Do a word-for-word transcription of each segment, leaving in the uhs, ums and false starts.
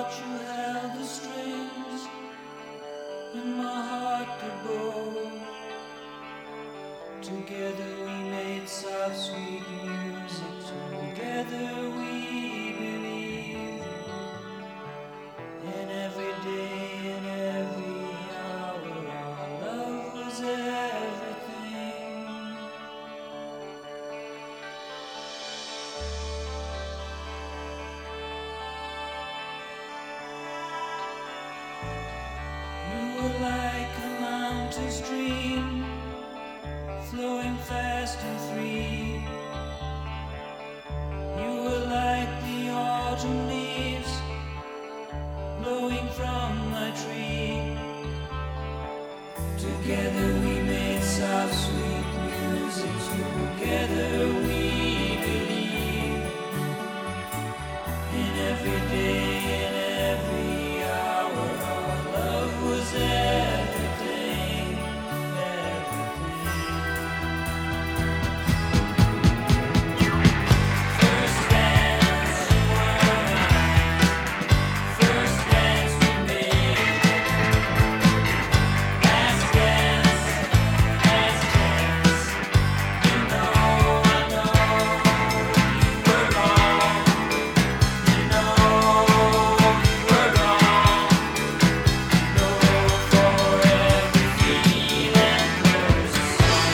thought you held the strings and my heart could bow. Together we made soft, sweet music. Together we believed. And every day and every hour our love was everything. You were like a mountain stream, flowing fast and free. You were like the autumn leaves, blowing from my tree. Together we made soft, sweet music. Together we believe. In every day, in every hour, our love was everything, everything. First dance, first dance we made. Last dance, last dance. You know, I know you were wrong. You know you were wrong. No, for every feeling there's a song.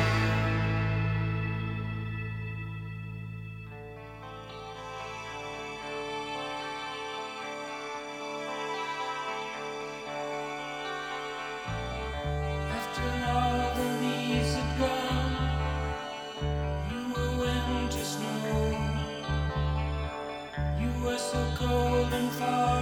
After all the leaves had gone, you were winter snow. You were so cold and far